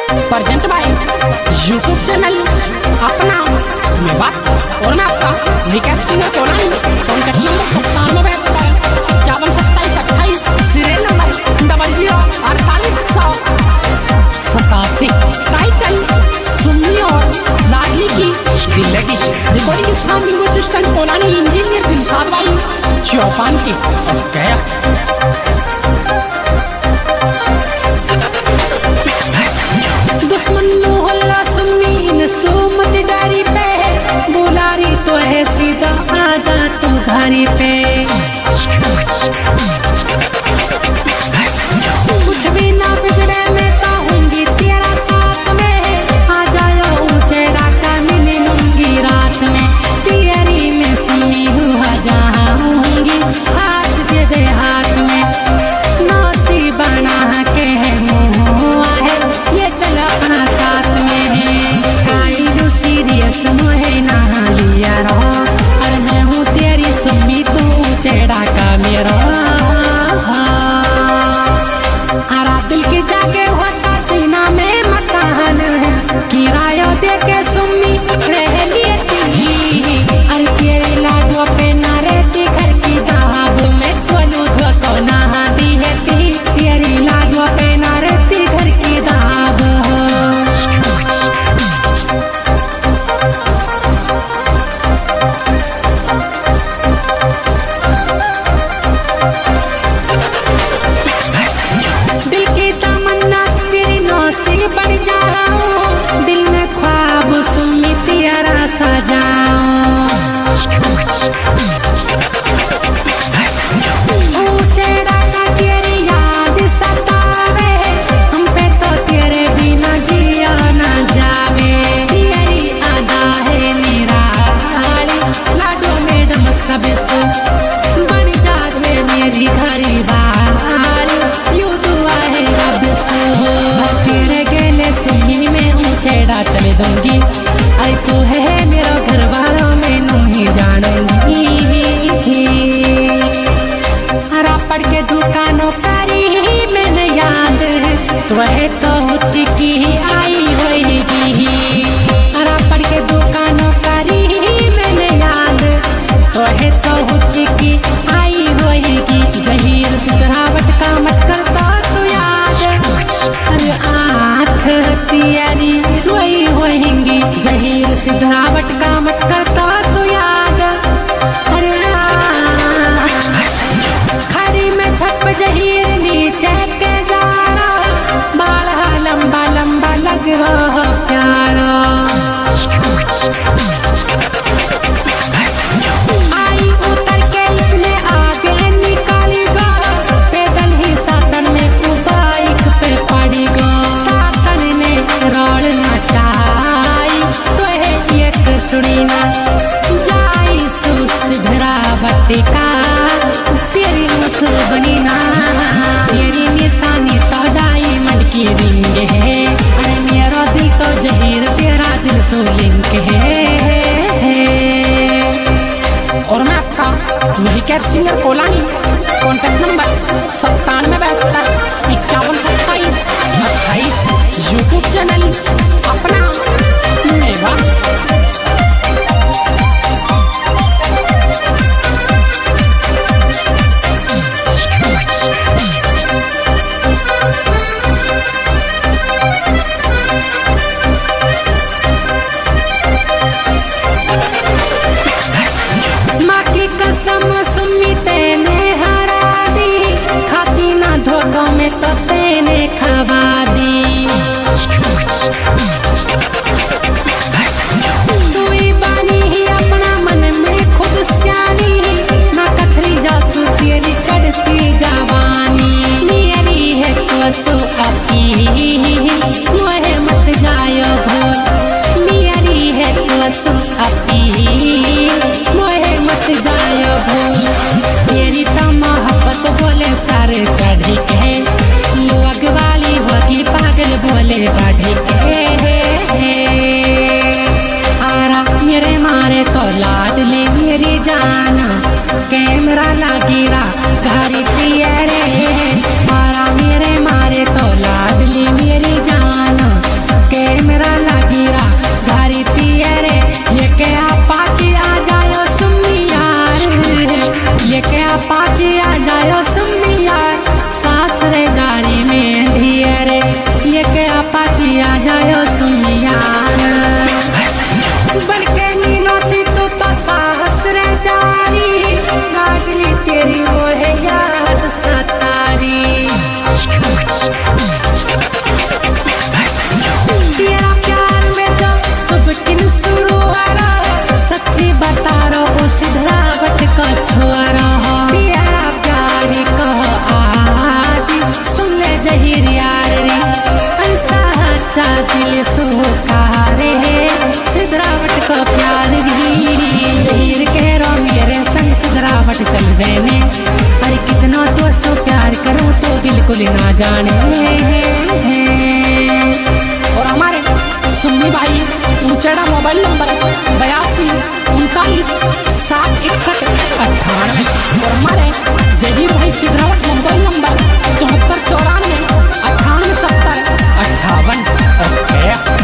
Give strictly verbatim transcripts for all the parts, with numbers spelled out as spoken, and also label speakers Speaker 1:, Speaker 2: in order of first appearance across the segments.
Speaker 1: Present by YouTube channel अपना मेवा और मैं आपका विकास सिंह कोलानी कॉन्टैक्ट नंबर सत्तानवे बहत्तर इक्यावन सत्ताईस अट्ठाईस सीरियल नंबर डबल जीरो अड़तालीस सौ सतासी टाइटल सुन्नी और लाडली की दिल्लगी रिकॉर्डिंग स्थान लिंगो सिस्टम कोलानी इंजीनियर दिलशाद भाई चौपान की और गया दुश्मन मोहल्ला सुन्नी सुमत डारी पे बुलारी तो है सीधा आजा तू घारी पे कुछ भी ना बिगड़े मैं कहूँगी तेरा साथ में आ जाओ ऊंचे डाका मिली लूंगी रात में तेरी में सुनी हुआ जहाँ होंगी हाथ दे दे हाथ में नौसी बना के है मुँह है ये चल अपना साथ में है आई सीरियस मुझे नहा लिया रहो और मैं हूँ तेरी सुमी तू चेड़ा का मेरा हरा दिल की जाके होता सीना में मकान किराया दे के सुमी रह लेती अरे तेरे लाडो पे ना रहती घर की दाब में खोलू धोको नहा दी है ती तेरी लाडो पे ना रहती घर की दाब दिल की तमन्ना तेरी नौसी बढ़ जाओ दिल में ख्वाब सुमी तेरा सजाओ ऊंचे डाका तेरी याद सतावे हम पे तो तेरे बिना जिया ना जावे तेरी अदा है निराली लाडो मैडम सब सो बन जावे मेरी घरी वाली यू दुआ है रब सो तेरे गेले सुनी में ऊंचेड़ा चले दूंगी आई तू है मेरा घर वालों में नहीं जानूंगी हरा पड़ के दुकानों कारी मैंने याद तो है तो चिकी आई होएगी हरा पड़ के दुकानों कारी मैंने याद तो है तो चिकी आई होएगी जहीर सुधरावट का मत करता तो याद अरे आँख तियारी रोई होएंगी जहीर सिधरावट का मत करता तो याद अरे खड़ी में छत पे जहीर नीचे के जारा बाड़ा लंबा लंबा लग हो प्यारा आई उतर के इतने आगे निकाली गो पैदल ही सातन में तू बाइक पे पड़ी गो सातन ने रोल मचाई तो है एक सुनी ना जाई सुधरावट का तेरी मुझ बनी ना तेरी निशानी तो डायमंड की रिंग है अरे मेरा दिल तो जहीर तेरा दिल सो लिंक है और मैं आपका वही कैब सिंगर कोलानी कॉन्टैक्ट नंबर सत्तानवे बहत्तर इक्यावन सत्ताईस अट्ठाईस यूट्यूब चैनल अपना मेवा माँ की कसम सुमी तेने हरा दी खाती ना धोखों में तो तेने खवा दी तू ही बानी ही अपना मन में खुद स्यानी ना कथरी जासू तेरी चढ़ती जवानी मेरी है तो सो अपी मोहे मत जायो भूल मेरी है तो सो अपी मोहे मत जायो भूल तेरी तो मोहब्बत बोले सारे चढ़ी के लोग वाली होगी पागल बोले बढ़ी के आरा मेरे मारे तो लाडली मेरी जाना कैमरा लागिरा घरी पियरे आरा मेरे मारे तो लाडली मेरी जाना सा दिल सुखारे सिधरावट का प्यार भी हीर के रो मेरे संग सिधरावट चल देने अरे कितना तो सो प्यार करूं तो बिल्कुल ना जाने। और हमारे सुन्नी भाई ऊंचड़ा मोबाइल नंबर बयासी उनतालीस सात इकसठ अट्ठानवे और हमारे जहीर भाई सिधरावट मोबाइल नंबर चौहत्तर चौरानवे अट्ठानवे सत्तर अट्ठावन। ओके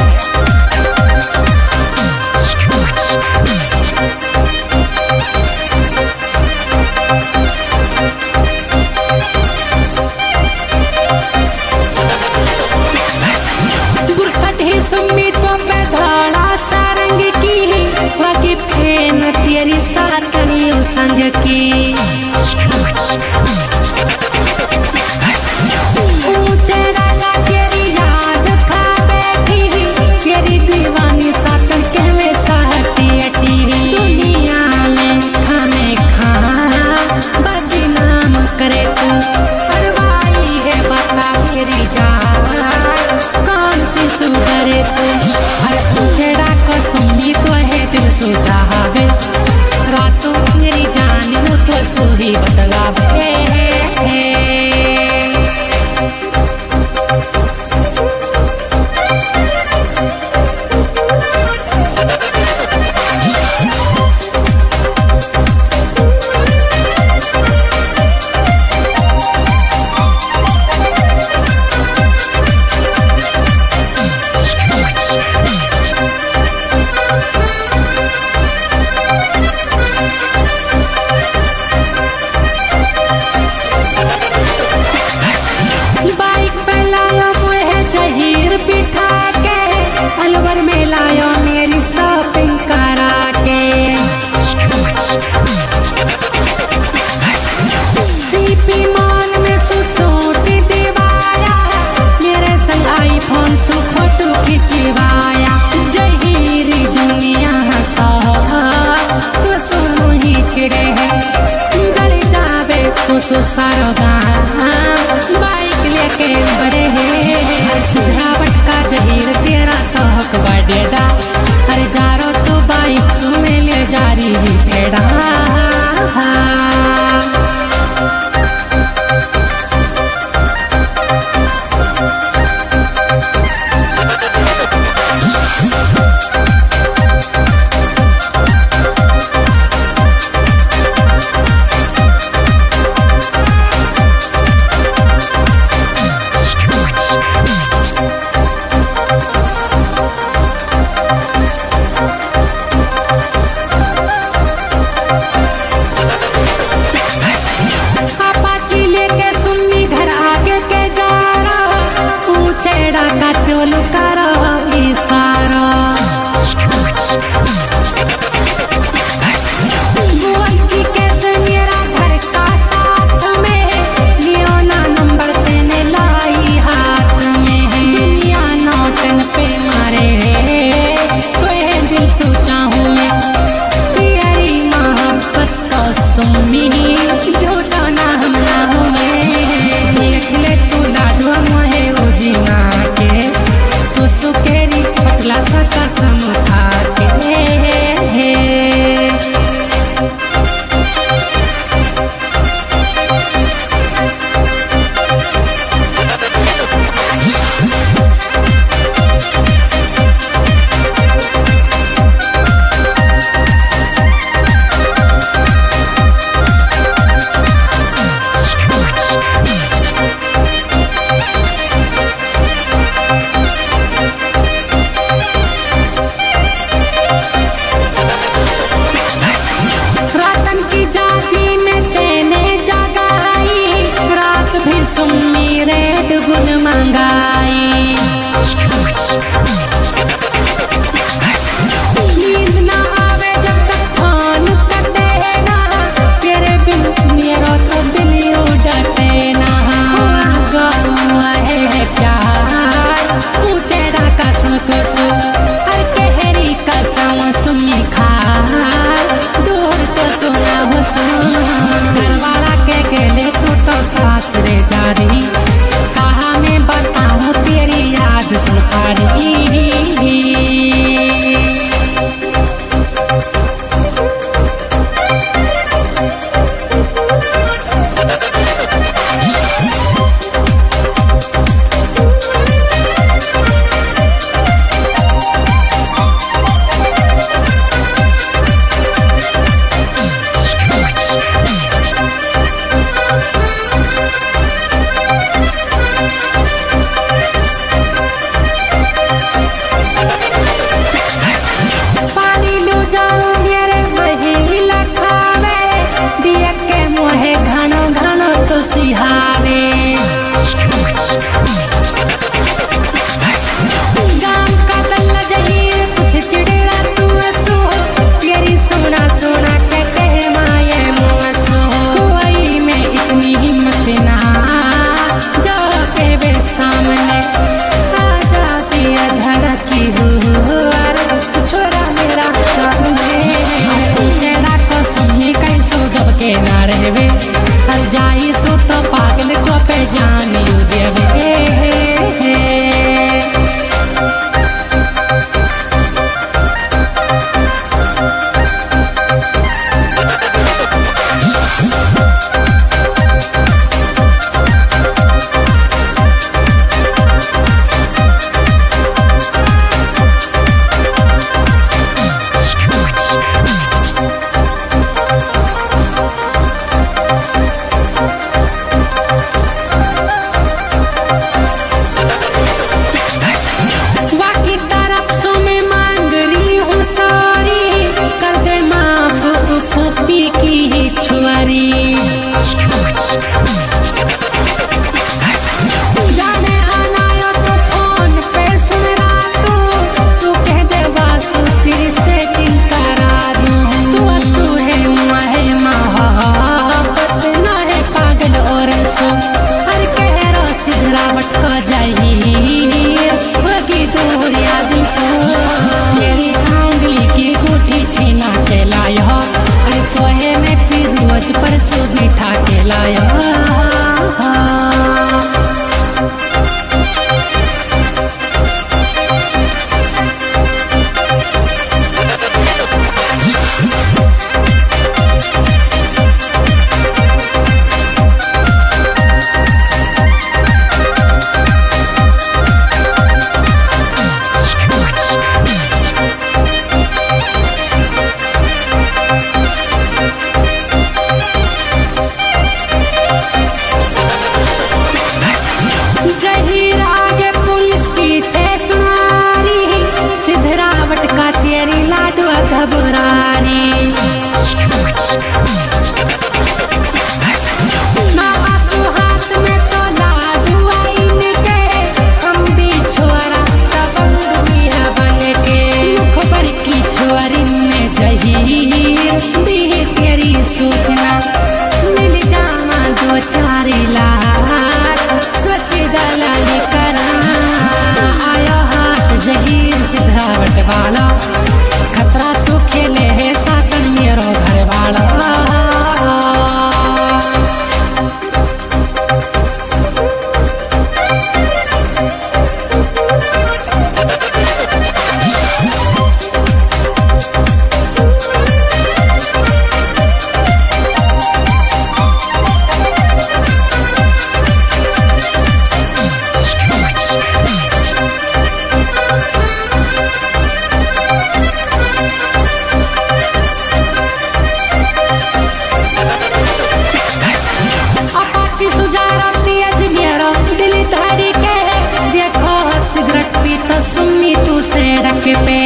Speaker 1: सुम्मी तो मैं धाड़ा सारंग की वगी फेन तेरी सातनी संग की ऊंचे डाला तेरी याद खा बैठी तेरी दीवानी सातन के में सहती अटी दुनिया में खाने खा बदनाम करे तू परवाही है बता मेरी जान कौन सी सुधरे तू अरे उछेड़ा को सुनी तो है दिल सो चाहे रातों मेरी जान वो तो सो ही बतलावे। अलवर में लायो मेरी शॉपिंग करा के सीपी मॉल में सूट दिवाया मेरे संग आईफोन सु फोटो खिंचवाया जहीरी दुनिया सा तो सुनो ही चिड़े है गल जावे तो सु सारो बाइक लेके बड़े हैं सिधरावट का जहीर तेरा शौक बड़ेड़ा अरे जारो तो बाइक सुने ले जारी ही फेड़ा। का त्योल करो इशारा बोल की कैसे मेरा घर का साथ में लियो ना नंबर तेने लाई हाथ में दुनिया नौटन पे मारे तो ये दिल सोचा हूँ मैं तेरी मोहब्बत तो सुमी झूठा ना हम ना हूँ मैं देख ले तू लाडो मोहे उजी ना तो सुकेरी पतला सा कसम खा के सुम्मी रेड बुल मंगाई नींद ना आवे जब तक फोन कटे ना तेरे बिन मेरा तो दिल उड़ते ना गवा है प्यार ऊंचेड़ा कसम कसम हर कहरी कसम सुम्मी खा दूर तो सुना हो सुन घरवाला के गेले तू तो सास रे जारी कहा मैं बताऊं तेरी याद याद सुन पारी जाई सो तो पागल को पे जान यू देवे परसों मीठा के लाया का तेरी लाडवा घबरारी ना आंसू हाथ में तो लाडवा इनके हम भी छोरा तबंग मिया बन के खबर की छोरी में जहीर दी तेरी सूचना मिल जामा दो चार लाख सोच दलाली करा आयो हाथ जहीर सिधावट वाला खतरा सो खेले है सातन मेरो घर वाला सुनी तू से रख पे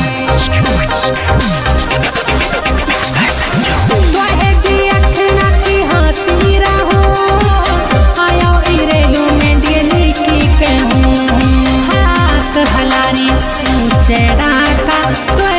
Speaker 1: तोहेगी अखना की हंसी रहो आयो इरेलू में दिली की कहूँ हाथ हलारी ऊंचे डाका